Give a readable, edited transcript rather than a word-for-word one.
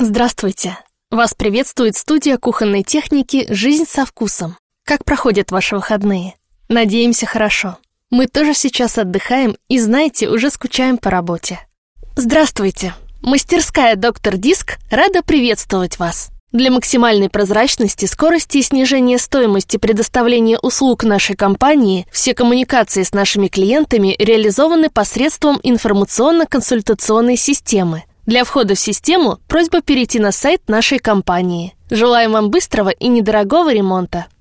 Здравствуйте! Вас приветствует студия кухонной техники «Жизнь со вкусом». Как проходят ваши выходные? Надеемся, хорошо. Мы тоже сейчас отдыхаем и, знаете, уже скучаем по работе. Здравствуйте! Мастерская «Доктор Диск» рада приветствовать вас. Для максимальной прозрачности, скорости и снижения стоимости предоставления услуг нашей компании все коммуникации с нашими клиентами реализованы посредством информационно-консультационной системы. Для входа в систему просьба перейти на сайт нашей компании. Желаем вам быстрого и недорогого ремонта.